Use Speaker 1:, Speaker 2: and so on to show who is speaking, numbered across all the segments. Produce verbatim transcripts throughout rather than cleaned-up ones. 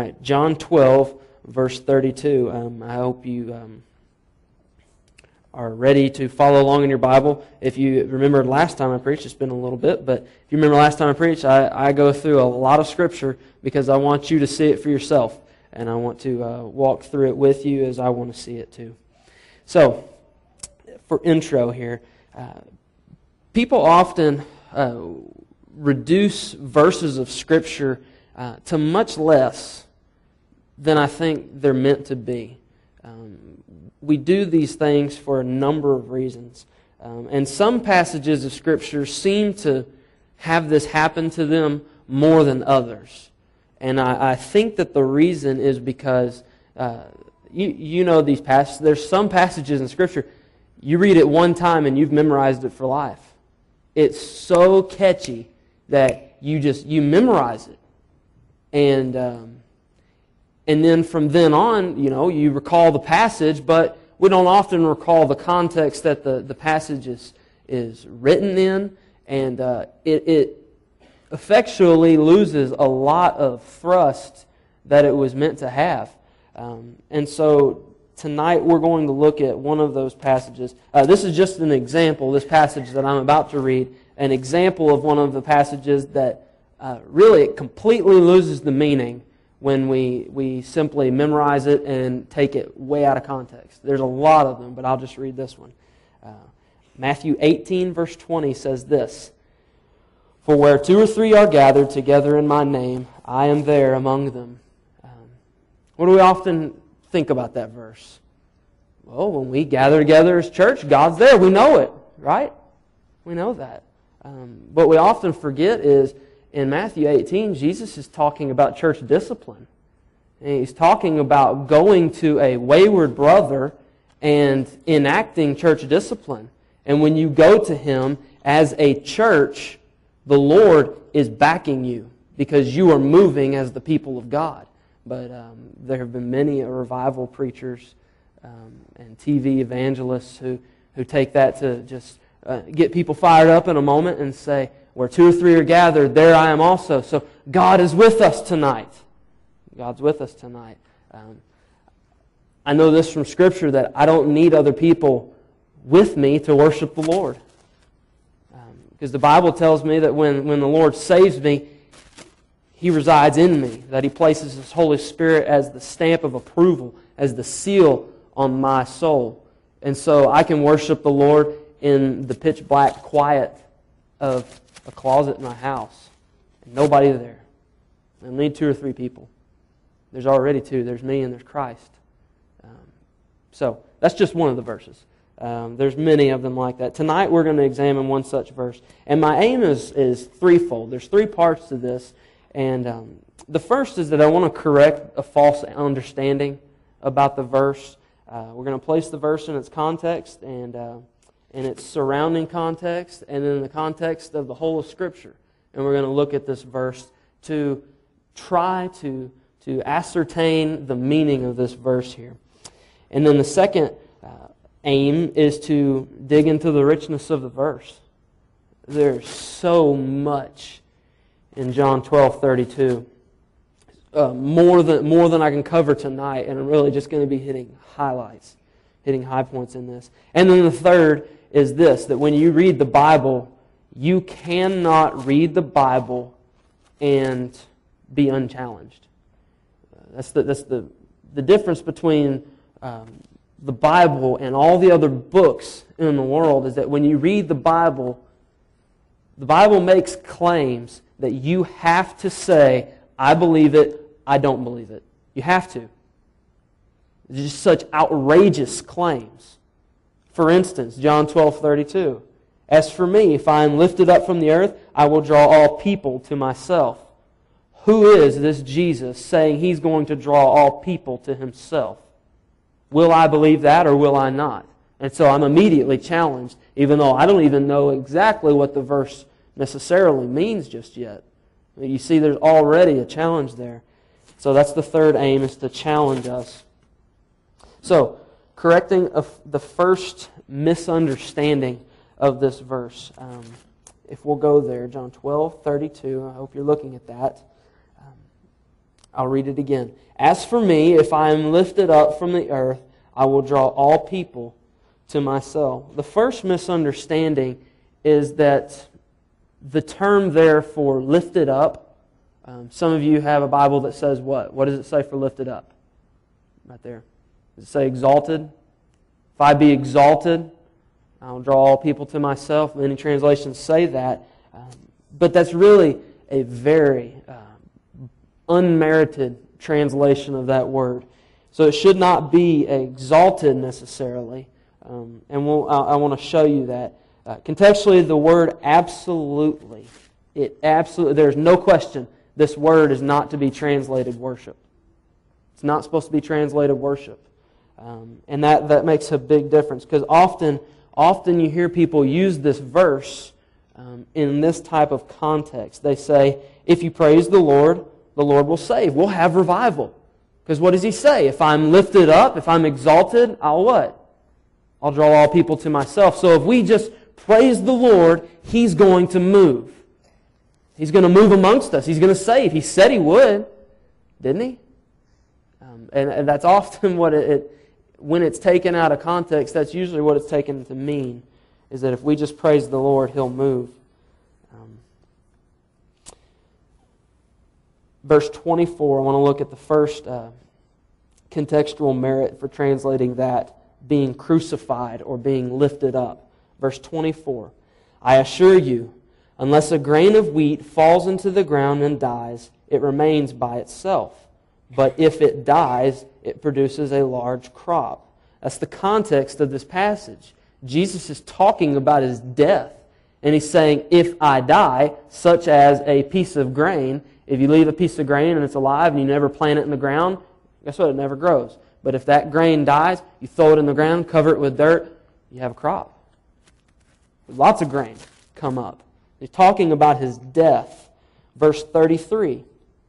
Speaker 1: right, John twelve, verse thirty-two. Um, I hope you um, are ready to follow along in your Bible. If you remember last time I preached, it's been a little bit, but if you remember last time I preached, I, I go through a lot of Scripture because I want you to see it for yourself, and I want to uh, walk through it with you as I want to see it too. So, for intro here, uh, people often uh, reduce verses of Scripture uh, to much less than I think they're meant to be. Um, we do these things for a number of reasons. Um, and some passages of Scripture seem to have this happen to them more than others. And I, I think that the reason is because, uh, you, you know these passages, there's some passages in Scripture, you read it one time and you've memorized it for life. It's so catchy that you just, you memorize it. And um, and then from then on, you know, you recall the passage, but we don't often recall the context that the, the passage is, is written in, and uh, it, it effectually loses a lot of thrust that it was meant to have. Um, and so tonight we're going to look at one of those passages. Uh, this is just an example, this passage that I'm about to read, an example of one of the passages that Uh, really, it completely loses the meaning when we we simply memorize it and take it way out of context. There's a lot of them, but I'll just read this one. Uh, Matthew eighteen, verse twenty says this, "For where two or three are gathered together in my name, I am there among them." Um, what do we often think about that verse? Well, when we gather together as church, God's there. We know it, right? We know that. Um, what we often forget is, in Matthew eighteen, Jesus is talking about church discipline. And he's talking about going to a wayward brother and enacting church discipline. And when you go to him as a church, the Lord is backing you because you are moving as the people of God. But um, there have been many revival preachers um, and T V evangelists who, who take that to just uh, get people fired up in a moment and say, where two or three are gathered, there I am also. So God is with us tonight. God's with us tonight. Um, I know this from Scripture that I don't need other people with me to worship the Lord. Um, because the Bible tells me that when, when the Lord saves me, He resides in me. That He places His Holy Spirit as the stamp of approval, as the seal on my soul. And so I can worship the Lord in the pitch black quiet of a closet in my house. And nobody there. I need two or three people. There's already two. There's me and there's Christ. Um, so, that's just one of the verses. Um, there's many of them like that. Tonight we're going to examine one such verse. And my aim is, is threefold. There's three parts to this. And um, the first is that I want to correct a false understanding about the verse. Uh, we're going to place the verse in its context and uh, in its surrounding context, and in the context of the whole of Scripture. And we're going to look at this verse to try to, to ascertain the meaning of this verse here. And then the second uh, aim is to dig into the richness of the verse. There's so much in John twelve thirty-two. Uh, more than, more than I can cover tonight, and I'm really just going to be hitting highlights, hitting high points in this. And then the third is this, that when you read the Bible, you cannot read the Bible and be unchallenged. Uh, that's the that's the the difference between um, the Bible and all the other books in the world is that when you read the Bible, the Bible makes claims that you have to say, I believe it, I don't believe it. You have to. It's just such outrageous claims. For instance, John twelve thirty-two. As for me, if I am lifted up from the earth, I will draw all people to myself. Who is this Jesus saying He's going to draw all people to Himself? Will I believe that or will I not? And so I'm immediately challenged, even though I don't even know exactly what the verse necessarily means just yet. You see, there's already a challenge there. So that's the third aim, is to challenge us. So, correcting a, the first misunderstanding of this verse. Um, if we'll go there, John twelve thirty-two. I hope you're looking at that. Um, I'll read it again. As for me, if I am lifted up from the earth, I will draw all people to myself. The first misunderstanding is that the term there for lifted up, um, some of you have a Bible that says what? What does it say for lifted up? Right there. Does it say exalted? If I be exalted, I'll draw all people to myself. Many translations say that. Um, but that's really a very uh, unmerited translation of that word. So it should not be exalted necessarily. Um, and we'll, I, I want to show you that. Uh, contextually, the word absolutely, it absolutely, there's no question this word is not to be translated worship. It's not supposed to be translated worship. Um, and that, that makes a big difference, because often, often you hear people use this verse um, in this type of context. They say, if you praise the Lord, the Lord will save. We'll have revival. Because what does He say? If I'm lifted up, if I'm exalted, I'll what? I'll draw all people to myself. So if we just praise the Lord, He's going to move. He's going to move amongst us. He's going to save. He said He would, didn't He? Um, and, and that's often what it, it, when it's taken out of context, that's usually what it's taken to mean, is that if we just praise the Lord, He'll move. Um, verse twenty-four, I want to look at the first uh, contextual merit for translating that, being crucified or being lifted up. Verse twenty-four, I assure you, unless a grain of wheat falls into the ground and dies, it remains by itself. But if it dies, it produces a large crop. That's the context of this passage. Jesus is talking about His death. And He's saying, if I die, such as a piece of grain, if you leave a piece of grain and it's alive and you never plant it in the ground, guess what? It never grows. But if that grain dies, you throw it in the ground, cover it with dirt, you have a crop. Lots of grain come up. He's talking about His death. Verse thirty-three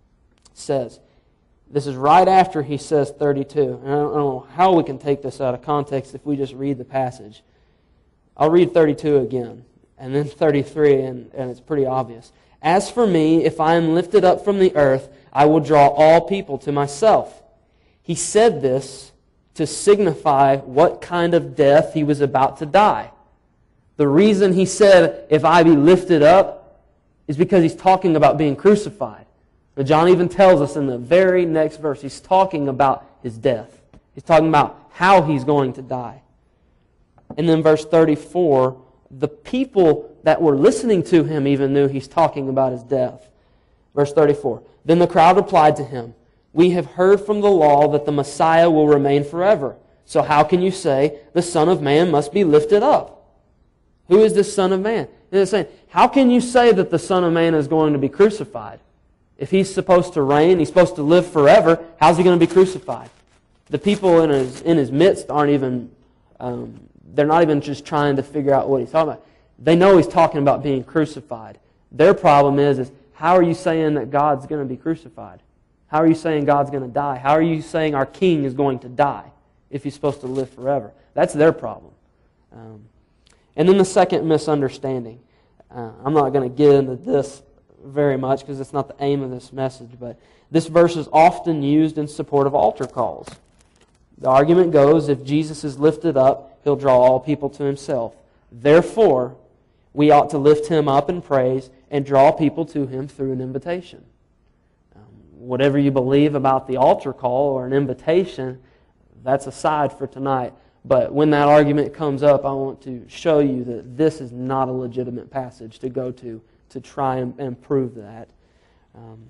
Speaker 1: says, this is right after he says thirty-two. And I don't know how we can take this out of context if we just read the passage. I'll read thirty-two again, and then thirty-three, and, and it's pretty obvious. As for me, if I am lifted up from the earth, I will draw all people to myself. He said this to signify what kind of death He was about to die. The reason He said, if I be lifted up, is because He's talking about being crucified. But John even tells us in the very next verse, He's talking about His death. He's talking about how He's going to die. And then verse thirty-four, the people that were listening to Him even knew He's talking about His death. Verse thirty-four, then the crowd replied to Him, we have heard from the law that the Messiah will remain forever. So how can you say the Son of Man must be lifted up? Who is this Son of Man? And they're saying, how can you say that the Son of Man is going to be crucified? If He's supposed to reign, He's supposed to live forever, how's He going to be crucified? The people in His, in his midst aren't even, um, they're not even just trying to figure out what He's talking about. They know He's talking about being crucified. Their problem is, is how are you saying that God's going to be crucified? How are you saying God's going to die? How are you saying our King is going to die if He's supposed to live forever? That's their problem. Um, and then the second misunderstanding. Uh, I'm not going to get into this very much because it's not the aim of this message, but this verse is often used in support of altar calls. The argument goes, if Jesus is lifted up, He'll draw all people to Himself. Therefore, we ought to lift Him up in praise and draw people to Him through an invitation. Um, whatever you believe about the altar call or an invitation, that's aside for tonight. But when that argument comes up, I want to show you that this is not a legitimate passage to go to to try and, and prove that. Um,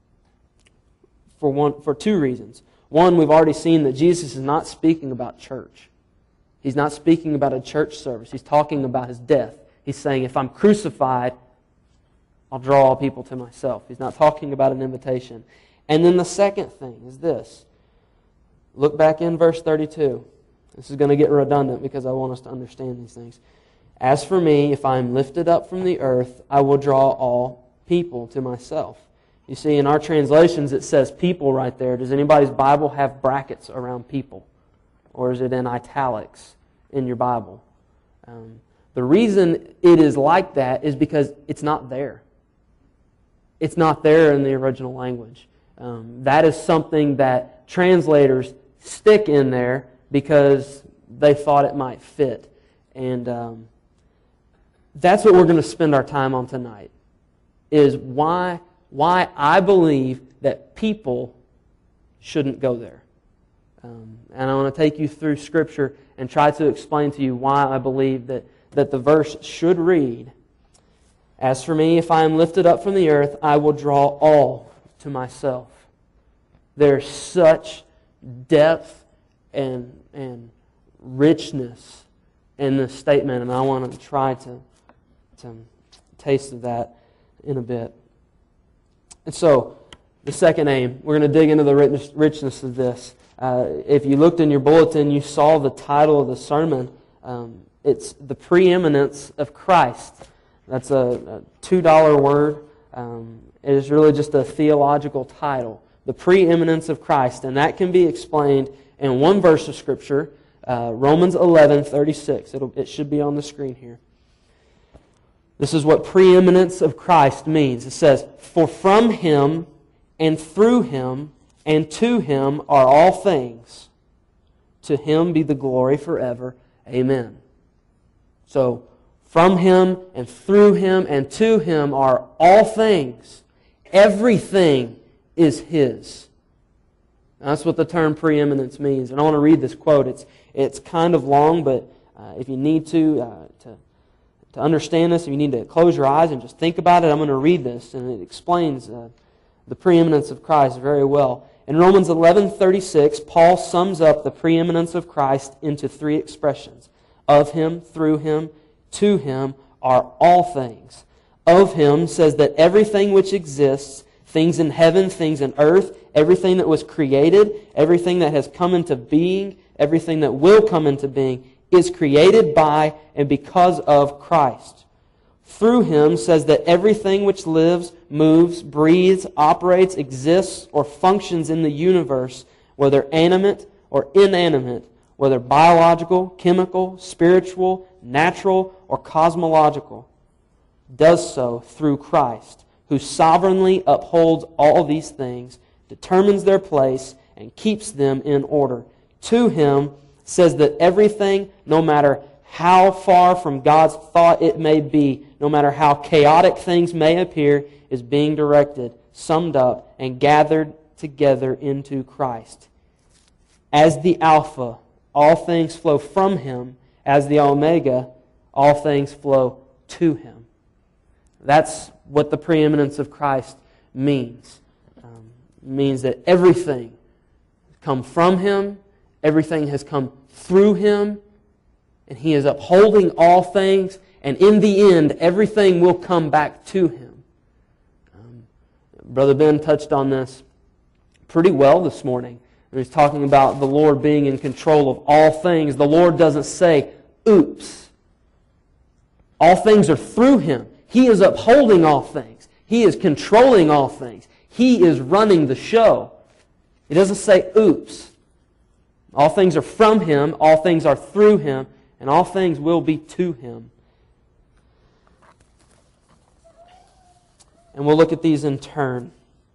Speaker 1: for one, for two reasons. One, we've already seen that Jesus is not speaking about church. He's not speaking about a church service. He's talking about His death. He's saying, if I'm crucified, I'll draw all people to myself. He's not talking about an invitation. And then the second thing is this. Look back in verse thirty-two. This is going to get redundant because I want us to understand these things. As for me, if I am lifted up from the earth, I will draw all people to myself. You see, in our translations it says people right there. Does anybody's Bible have brackets around people? Or is it in italics in your Bible? Um, the reason it is like that is because it's not there. It's not there in the original language. Um, that is something that translators stick in there because they thought it might fit. And um, that's what we're going to spend our time on tonight, is why, why I believe that people shouldn't go there. Um, and I want to take you through Scripture and try to explain to you why I believe that, that the verse should read, "As for me, if I am lifted up from the earth, I will draw all to myself." There's such depth and, and richness in this statement, and I want to try to, to taste of that in a bit. And so, the second aim, we're going to dig into the richness, richness of this. Uh, if you looked in your bulletin, you saw the title of the sermon. Um, it's The Preeminence of Christ. That's a, a two dollar word. Um, it is really just a theological title. The preeminence of Christ. And that can be explained in one verse of Scripture, uh, Romans eleven thirty-six. It'll, it should be on the screen here. This is what preeminence of Christ means. It says, "For from Him and through Him and to Him are all things. To Him be the glory forever. Amen." So, from Him and through Him and to Him are all things. Everything is His. Now, that's what the term preeminence means. And I want to read this quote. It's it's kind of long, but uh, if you need to, uh, to to understand this, if you need to close your eyes and just think about it, I'm going to read this, and it explains uh, the preeminence of Christ very well. In Romans eleven thirty-six, Paul sums up the preeminence of Christ into three expressions: of Him, through Him, to Him are all things. Of Him says that everything which exists, things in heaven, things in earth, everything that was created, everything that has come into being, everything that will come into being, is created by and because of Christ. Through Him says that everything which lives, moves, breathes, operates, exists, or functions in the universe, whether animate or inanimate, whether biological, chemical, spiritual, natural, or cosmological, does so through Christ, who sovereignly upholds all these things, determines their place, and keeps them in order. To Him says that everything, no matter how far from God's thought it may be, no matter how chaotic things may appear, is being directed, summed up, and gathered together into Christ. As the Alpha, all things flow from Him. As the Omega, all things flow to Him. That's what the preeminence of Christ means. Um, it means that everything has come from Him, everything has come through Him, and He is upholding all things, and in the end, everything will come back to Him. Um, Brother Ben touched on this pretty well this morning. He's talking about the Lord being in control of all things. The Lord doesn't say, oops. All things are through Him. He is upholding all things. He is controlling all things. He is running the show. He doesn't say, oops. All things are from Him. All things are through Him. And all things will be to Him. And we'll look at these in turn.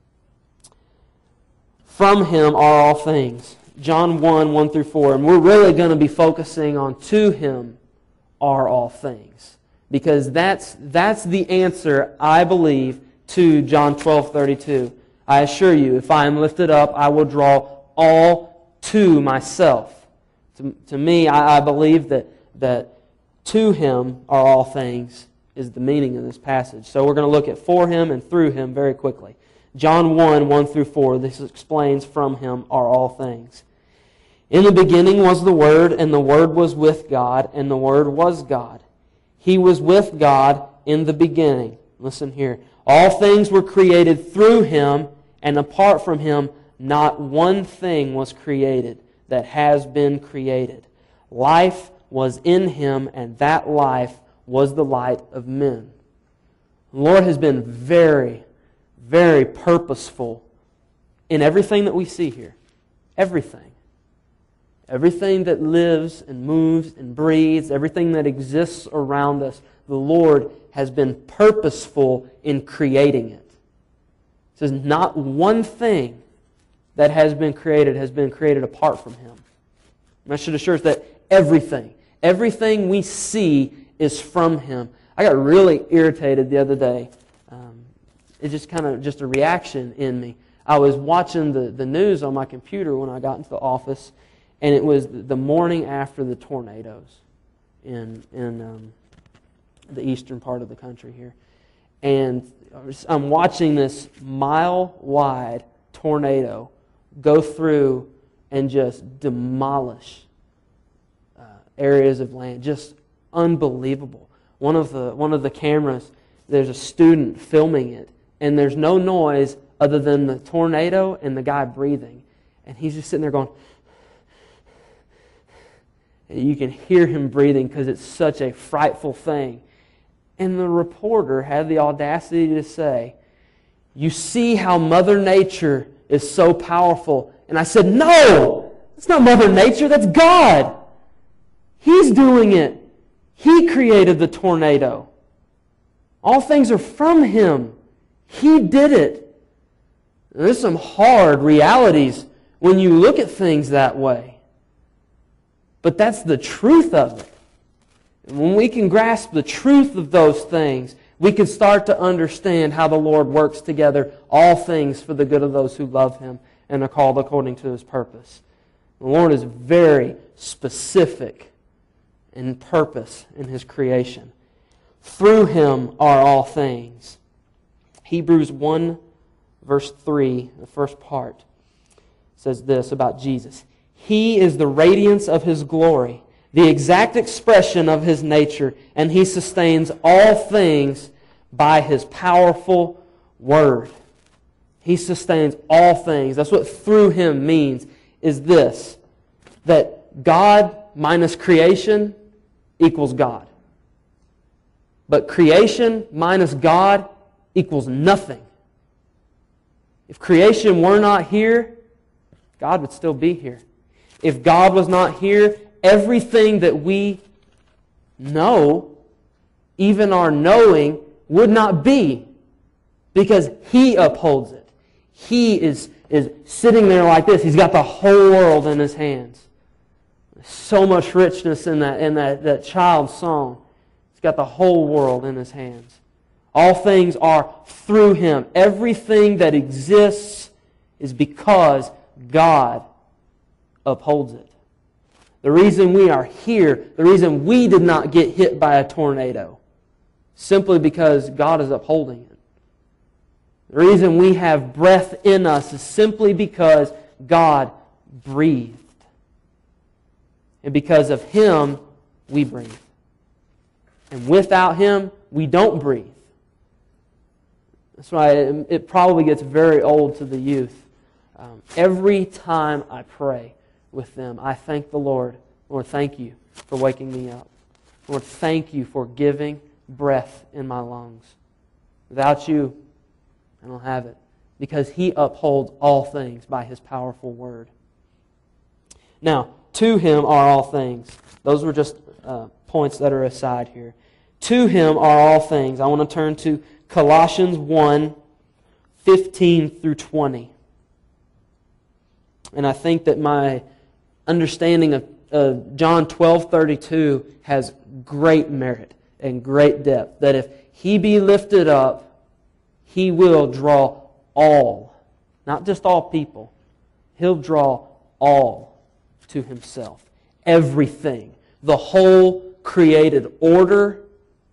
Speaker 1: From Him are all things. John one, one through four. And we're really going to be focusing on to Him are all things. Because that's, that's the answer, I believe, to John twelve thirty-two. I assure you, if I am lifted up, I will draw all to myself. To, to me, I, I believe that, that to Him are all things is the meaning of this passage. So we're going to look at for Him and through Him very quickly. John one, one through four, this explains from Him are all things. In the beginning was the Word, and the Word was with God, and the Word was God. He was with God in the beginning. Listen here. All things were created through Him, and apart from Him, not one thing was created that has been created. Life was in Him, and that life was the light of men. The Lord has been very, very purposeful in everything that we see here. Everything. Everything that lives and moves and breathes, everything that exists around us, the Lord has been purposeful in creating it. says, not one thing that has been created has been created apart from Him. And that should assure us that everything, everything we see is from Him. I got really irritated the other day. Um, it's just kind of just a reaction in me. I was watching the, the news on my computer when I got into the office, and it was the morning after the tornadoes in in um, the eastern part of the country here. And I'm watching this mile-wide tornado go through and just demolish uh, areas of land. Just unbelievable. One of the one of the cameras, there's a student filming it, and there's no noise other than the tornado and the guy breathing. And he's just sitting there going, and you can hear him breathing because it's such a frightful thing. And the reporter had the audacity to say, "You see how Mother Nature is so powerful." And I said, "No, it's not Mother Nature, that's God. He's doing it. He created the tornado. All things are from Him. He did it." And there's some hard realities when you look at things that way. But that's the truth of it. And when we can grasp the truth of those things, we can start to understand how the Lord works together all things for the good of those who love Him and are called according to His purpose. The Lord is very specific in purpose in His creation. Through Him are all things. Hebrews one, verse three, the first part, says this about Jesus. He is the radiance of His glory, the exact expression of His nature, and He sustains all things by His powerful word. He sustains all things. That's what through Him means, is this, that God minus creation equals God. But creation minus God equals nothing. If creation were not here, God would still be here. If God was not here, everything that we know, even our knowing, would not be, because He upholds it. He is, is sitting there like this. He's got the whole world in His hands. There's so much richness in that, in that, that child's song. He's got the whole world in His hands. All things are through Him. Everything that exists is because God upholds it. The reason we are here, the reason we did not get hit by a tornado, simply because God is upholding it. The reason we have breath in us is simply because God breathed. And because of Him, we breathe. And without Him, we don't breathe. That's why it, it probably gets very old to the youth. Um, every time I pray with them, I thank the Lord. Lord, thank You for waking me up. Lord, thank You for giving breath in my lungs. Without You, I don't have it. Because He upholds all things by His powerful word. Now, to Him are all things. Those were just uh, points that are aside here. To Him are all things. I want to turn to Colossians one, fifteen through twenty. And I think that my understanding of uh, John twelve thirty-two has great merit and great depth. That if He be lifted up, He will draw all, not just all people. He'll draw all to Himself. Everything. The whole created order.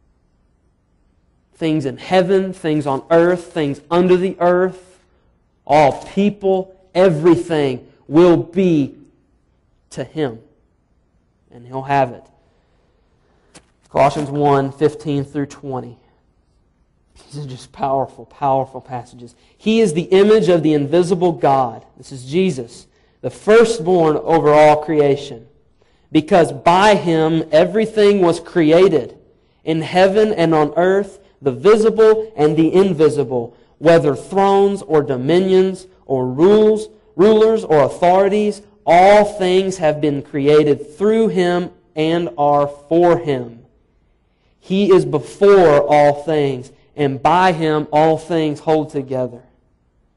Speaker 1: Things in heaven, things on earth, things under the earth. All people, everything will be to Him. And He'll have it. Colossians one, fifteen through twenty. These are just powerful, powerful passages. He is the image of the invisible God. This is Jesus, the firstborn over all creation. Because by Him everything was created, in heaven and on earth, the visible and the invisible, whether thrones or dominions or rules, rulers or authorities, all things have been created through Him and are for Him. He is before all things, and by Him all things hold together.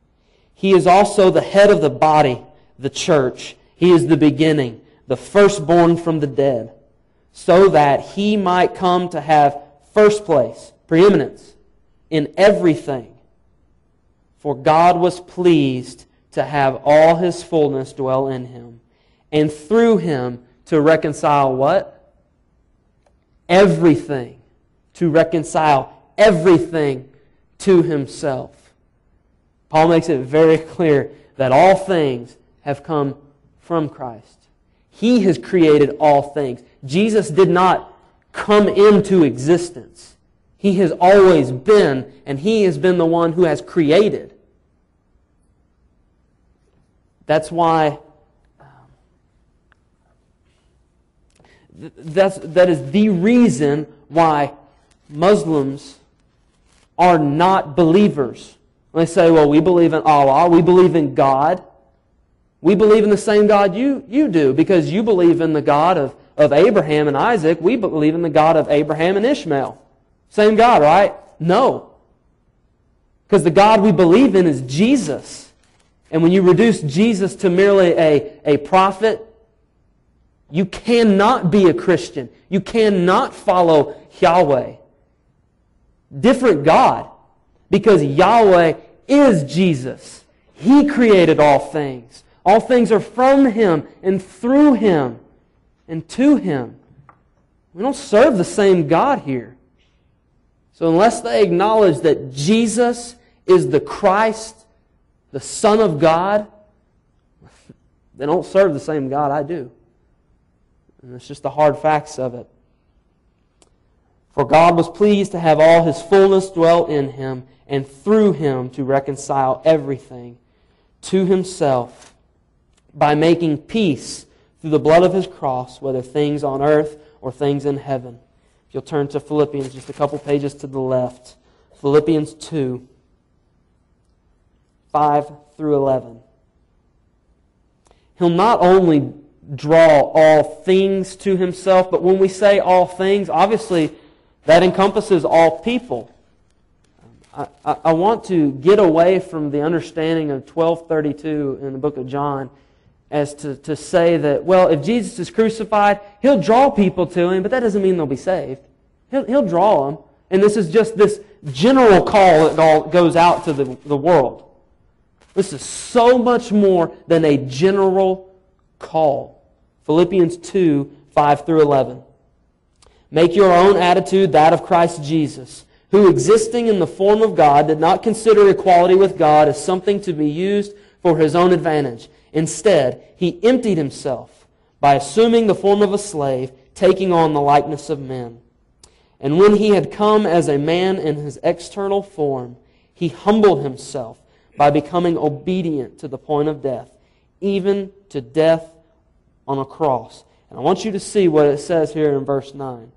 Speaker 1: He is also the head of the body, the church. He is the beginning, the firstborn from the dead, so that He might come to have first place, preeminence, in everything. For God was pleased to have all His fullness dwell in Him, and through Him to reconcile what? Everything. To reconcile everything to Himself. Paul makes it very clear that all things have come from Christ. He has created all things. Jesus did not come into existence. He has always been, and He has been the one who has created. That's why um, that's, that is the reason why Muslims are not believers. They say, well, we believe in Allah, we believe in God. We believe in the same God you, you do, because you believe in the God of, of Abraham and Isaac. We believe in the God of Abraham and Ishmael. Same God, right? No. Because the God we believe in is Jesus. And when you reduce Jesus to merely a, a prophet, you cannot be a Christian. You cannot follow Yahweh. Different God. Because Yahweh is Jesus. He created all things. All things are from Him and through Him and to Him. We don't serve the same God here. So unless they acknowledge that Jesus is the Christ, the Son of God, they don't serve the same God I do. And it's just the hard facts of it. For God was pleased to have all His fullness dwell in Him, and through Him to reconcile everything to Himself, by making peace through the blood of His cross, whether things on earth or things in heaven. If you'll turn to Philippians, just a couple pages to the left. Philippians two, five through eleven. He'll not only draw all things to Himself, but when we say all things, obviously that encompasses all people. I, I, I want to get away from the understanding of twelve thirty-two in the book of John as to, to say that, well, if Jesus is crucified, He'll draw people to Him, but that doesn't mean they'll be saved. He'll, he'll draw them. And this is just this general call that goes out to the, the world. This is so much more than a general call. Philippians two, five through eleven. Make your own attitude that of Christ Jesus, who existing in the form of God did not consider equality with God as something to be used for His own advantage. Instead, He emptied Himself by assuming the form of a slave, taking on the likeness of men. And when He had come as a man in His external form, He humbled Himself by becoming obedient to the point of death, even to death on a cross. And I want you to see what it says here in verse nine.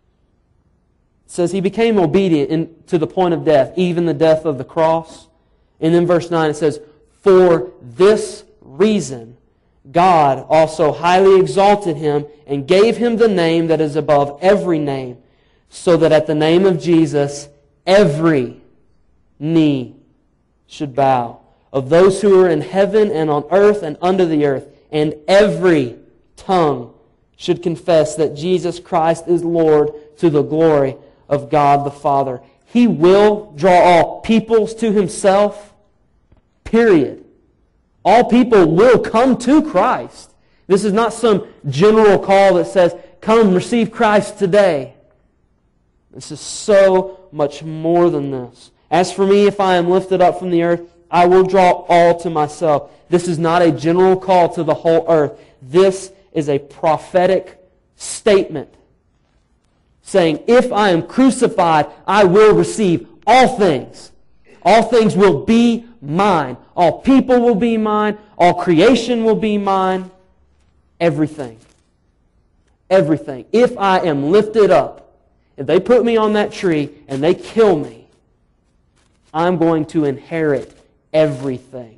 Speaker 1: It says He became obedient in, to the point of death, even the death of the cross. And then verse nine it says, for this reason God also highly exalted Him and gave Him the name that is above every name, so that at the name of Jesus every knee should bow, of those who are in heaven and on earth and under the earth, and every tongue should confess that Jesus Christ is Lord, to the glory of God the Father. He will draw all peoples to Himself, period. All people will come to Christ. This is not some general call that says, come receive Christ today. This is so much more than this. As for me, if I am lifted up from the earth, I will draw all to myself. This is not a general call to the whole earth. This is a prophetic statement saying, if I am crucified, I will receive all things. All things will be mine. All people will be mine. All creation will be mine. Everything. Everything. If I am lifted up, if they put me on that tree and they kill me, I'm going to inherit everything.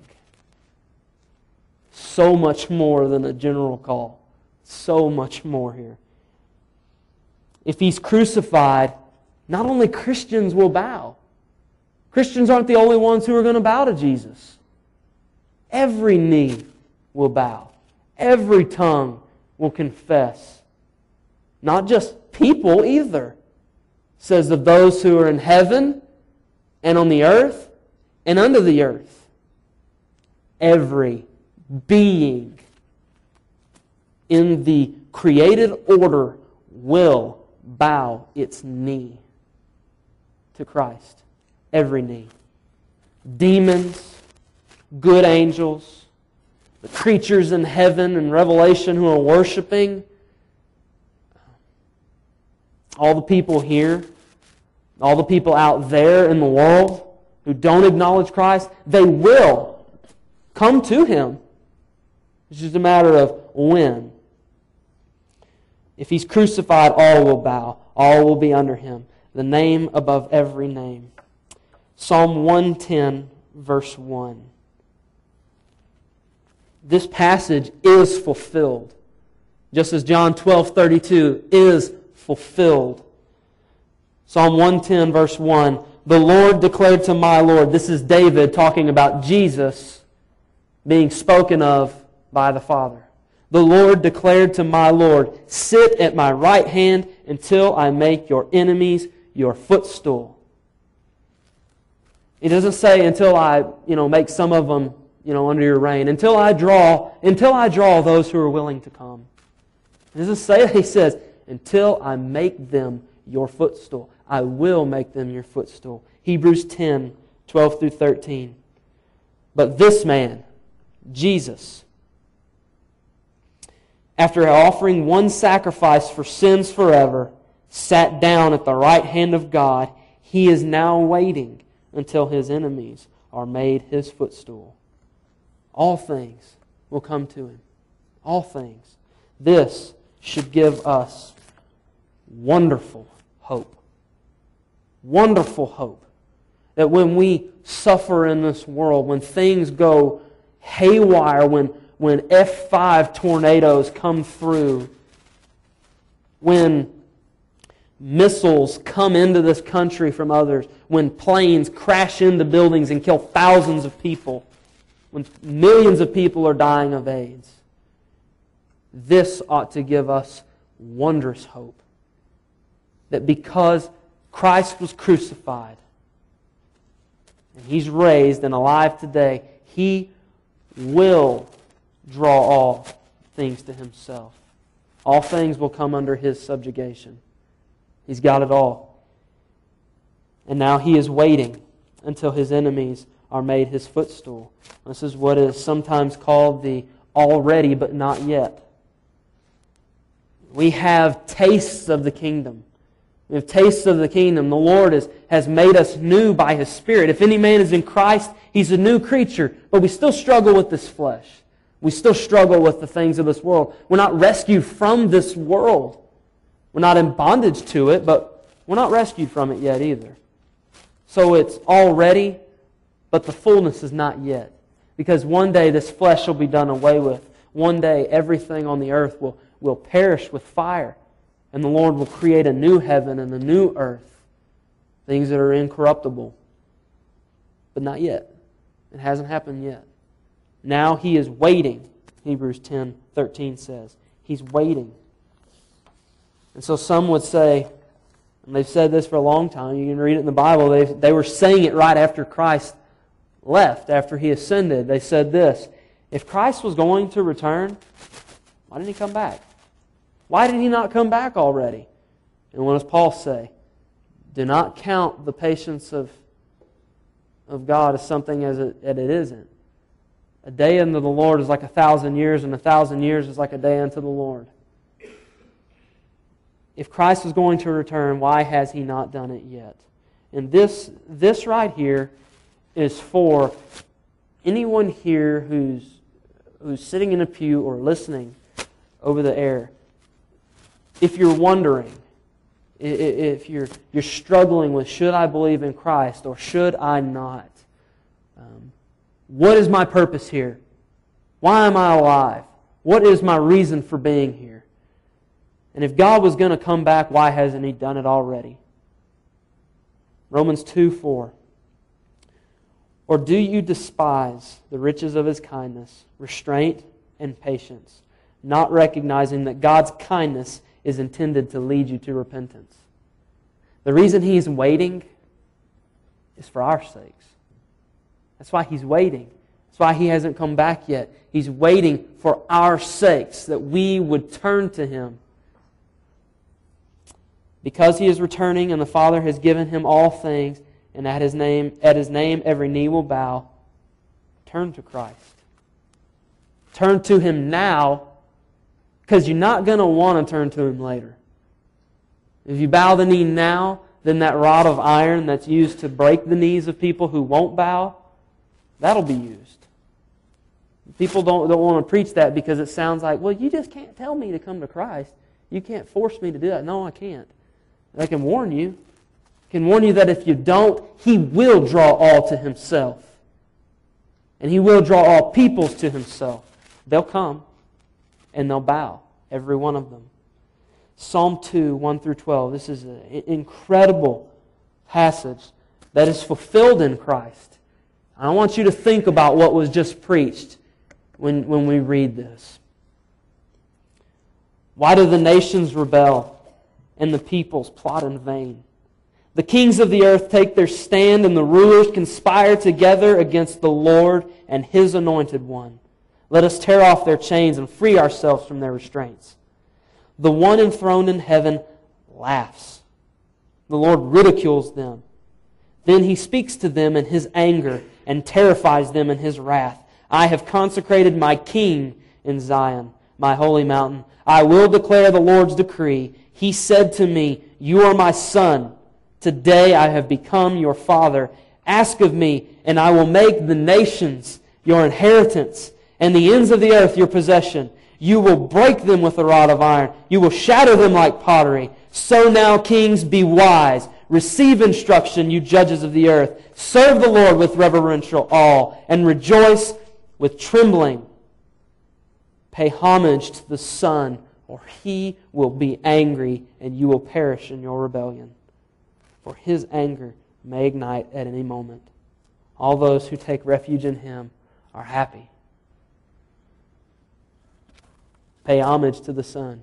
Speaker 1: So much more than a general call. So much more here. If He's crucified, not only Christians will bow. Christians aren't the only ones who are going to bow to Jesus. every knee will bow. Every tongue will confess. Not just people either. It says of those who are in heaven and on the earth and under the earth. Every being in the created order will bow its knee to Christ. Every knee. Demons, good angels, the creatures in heaven and Revelation who are worshiping, all the people here, all the people out there in the world who don't acknowledge Christ, they will come to Him. It's just a matter of when. If He's crucified, all will bow. All will be under Him. The name above every name. Psalm one ten, verse one. This passage is fulfilled. Just as John twelve thirty-two is fulfilled. Psalm one ten, verse one. The Lord declared to my Lord. This is David talking about Jesus being spoken of by the Father. The Lord declared to my Lord, sit at my right hand until I make your enemies your footstool. It doesn't say until I, you know, make some of them, you know, under your reign. Until I draw, until I draw those who are willing to come. It doesn't say that. He says, until I make them your footstool. I will make them your footstool. Hebrews ten, twelve through thirteen. But this man, Jesus, after offering one sacrifice for sins forever, sat down at the right hand of God. He is now waiting until His enemies are made His footstool. All things will come to Him. All things. This should give us wonderful hope. Wonderful hope. That when we suffer in this world, when things go haywire, when, when F five tornadoes come through, when missiles come into this country from others, when planes crash into buildings and kill thousands of people, when millions of people are dying of AIDS, this ought to give us wondrous hope. That because Christ was crucified and He's raised and alive today, He will draw all things to Himself. All things will come under His subjugation. He's got it all. And now He is waiting until His enemies are made His footstool. This is what is sometimes called the already but not yet. We have tastes of the kingdom. We have tastes of the kingdom. The Lord is, has made us new by His Spirit. If any man is in Christ, he's a new creature. But we still struggle with this flesh. We still struggle with the things of this world. We're not rescued from this world. We're not in bondage to it, but we're not rescued from it yet either. So it's already, but the fullness is not yet. Because one day this flesh will be done away with. One day everything on the earth will, will perish with fire. And the Lord will create a new heaven and a new earth. Things that are incorruptible. But not yet. It hasn't happened yet. Now He is waiting, Hebrews ten thirteen says. He's waiting. And so some would say, and they've said this for a long time, you can read it in the Bible, they, they were saying it right after Christ left, after He ascended. They said this, if Christ was going to return, why didn't He come back? Why did He not come back already? And what does Paul say? Do not count the patience of, of God as something as it, as it isn't. A day unto the Lord is like a thousand years, and a thousand years is like a day unto the Lord. If Christ was going to return, why has He not done it yet? And this, this right here is for anyone here who's, who's sitting in a pew or listening over the air. If you're wondering, if you're, you're struggling with, should I believe in Christ or should I not? Um, what is my purpose here? Why am I alive? What is my reason for being here? And if God was going to come back, why hasn't He done it already? Romans two four. Or do you despise the riches of His kindness, restraint, and patience, not recognizing that God's kindness is intended to lead you to repentance? The reason He's waiting is for our sakes. That's why He's waiting. That's why He hasn't come back yet. He's waiting for our sakes, that we would turn to Him. Because He is returning and the Father has given Him all things, and at His name, at His name every knee will bow, turn to Christ. Turn to Him now, because you're not going to want to turn to Him later. If you bow the knee now, then that rod of iron that's used to break the knees of people who won't bow, that'll be used. People don't, don't want to preach that because it sounds like, well, you just can't tell me to come to Christ. You can't force me to do that. No, I can't. I can warn you. I can warn you that if you don't, He will draw all to Himself. And He will draw all peoples to Himself. They'll come and they'll bow, every one of them. Psalm two, one through twelve. This is an incredible passage that is fulfilled in Christ. I want you to think about what was just preached when, when we read this. Why do the nations rebel and the peoples plot in vain? The kings of the earth take their stand and the rulers conspire together against the Lord and His anointed one. Let us tear off their chains and free ourselves from their restraints. The one enthroned in heaven laughs. The Lord ridicules them. Then He speaks to them in His anger and terrifies them in His wrath. I have consecrated my King in Zion, my holy mountain. I will declare the Lord's decree. He said to me, you are my son. Today I have become your father. Ask of me, and I will make the nations your inheritance, and the ends of the earth your possession. You will break them with a rod of iron. You will shatter them like pottery. So now, kings, be wise. Receive instruction, you judges of the earth. Serve the Lord with reverential awe, and rejoice with trembling. Pay homage to the Son, or He will be angry, and you will perish in your rebellion. For His anger may ignite at any moment. All those who take refuge in Him are happy. Pay homage to the Son,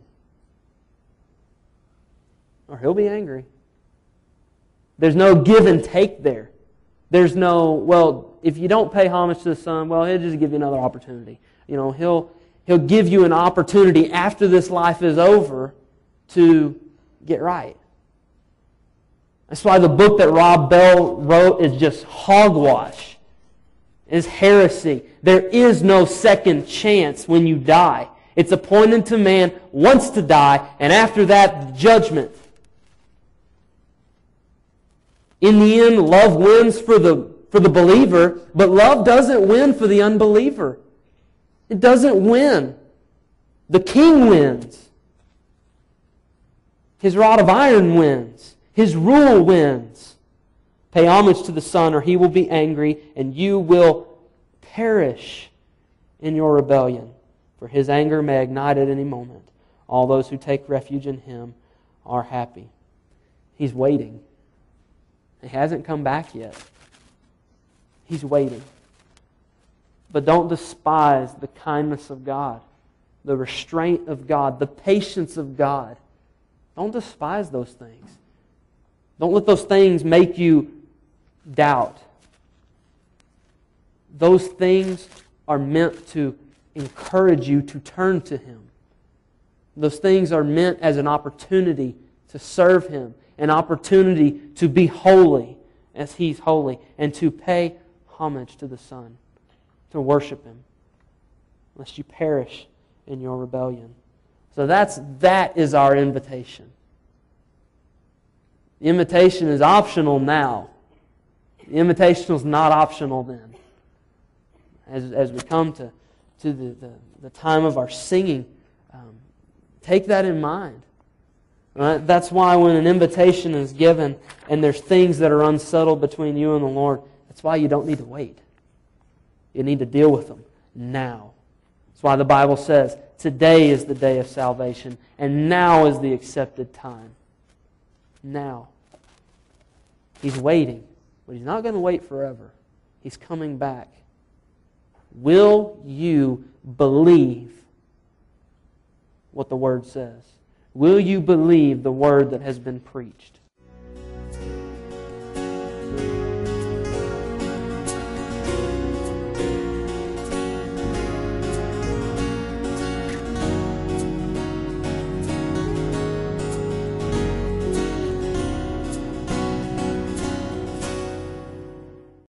Speaker 1: or He'll be angry. There's no give and take there. There's no, well, if you don't pay homage to the Son, well, He'll just give you another opportunity. You know, He'll He'll give you an opportunity after this life is over to get right. That's why the book that Rob Bell wrote is just hogwash. It's heresy. There is no second chance when you die. It's appointed to man once to die, and after that, judgment. In the end, love wins for the, for the believer, but love doesn't win for the unbeliever. It doesn't win. The King wins. His rod of iron wins. His rule wins. Pay homage to the Son, or He will be angry, and you will perish in your rebellion. For His anger may ignite at any moment. All those who take refuge in Him are happy. He's waiting. He hasn't come back yet. He's waiting. But don't despise the kindness of God, the restraint of God, the patience of God. Don't despise those things. Don't let those things make you doubt. Those things are meant to encourage you to turn to Him. Those things are meant as an opportunity to serve Him, an opportunity to be holy as He's holy, and to pay homage to the Son, to worship Him, lest you perish in your rebellion. So that's that is our invitation. The invitation is optional now. The invitation is not optional then. As, as we come to, to the, the, the time of our singing, um, take that in mind. Right? That's why when an invitation is given and there's things that are unsettled between you and the Lord, that's why you don't need to wait. You need to deal with them now. That's why the Bible says, today is the day of salvation, and now is the accepted time. Now. He's waiting, but He's not going to wait forever. He's coming back. Will you believe what the Word says? Will you believe the Word that has been preached?